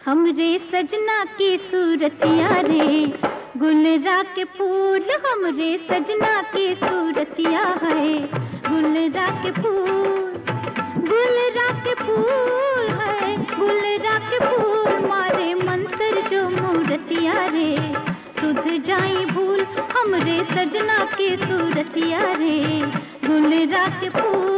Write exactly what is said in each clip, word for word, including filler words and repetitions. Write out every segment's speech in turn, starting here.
हमरे सजना की सूरतिया रे, गुलरा के फूल हमरे सजना की सूरतिया है। गुलरा के फूल, गुलरा के फूल है, गुलरा के फूल मारे मंत्र जो मूरतिया रे। सुध जाई भूल हमरे सजना की सूरतिया रे, गुलरा के फूल।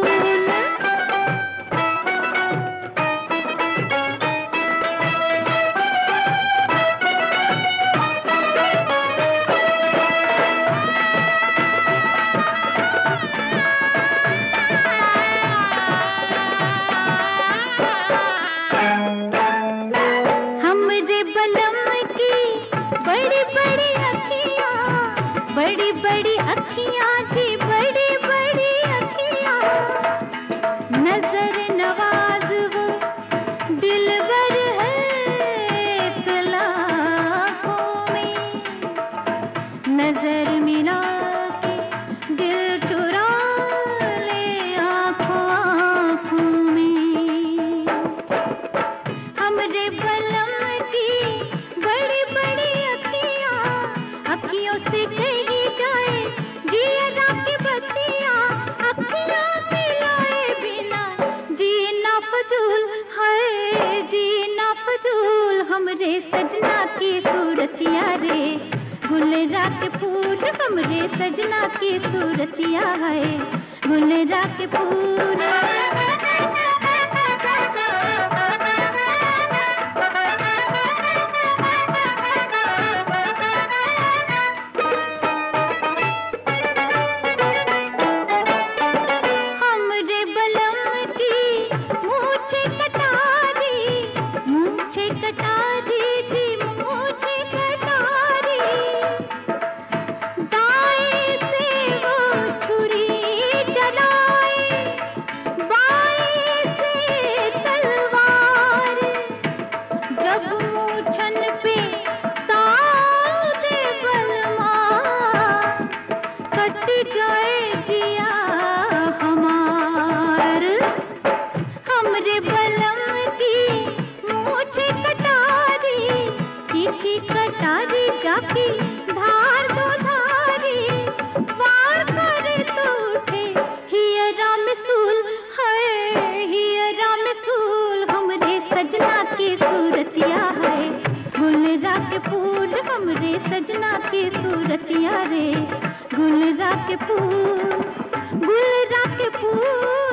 बड़ी बड़ी अखियाँ, बड़ी बड़ी अखियाँ जी, बड़ी बड़ी अखियाँ, नजर नवाज वो दिलबर है कलाहों में। नजर मिला के दिल चुरा ले आँखों आँखों में। हमरे बलम की बड़ी बड़ी अखियों से कही जाए जिया की बत्तियां, अखियां मिलाए बिना जीना फजूल है, जीना फजूल। हमरे सजना की सूरतिया रे, गुलरा के फूल हमरे सजना की सूरतिया है। गुलरा के फूल जाए जिया हमार। हमरे बलम की मूछे कटारी, तीखी कटारी जाकी धार दो धारी, वार करे तो उठे हियरा में सूल है, हियरा में सूल। हमरे सजना की सूरतिया है, गुलरा के फूल हमरे सजना की सूरतिया रे। गुलरा के फूल, गुलरा के फूल।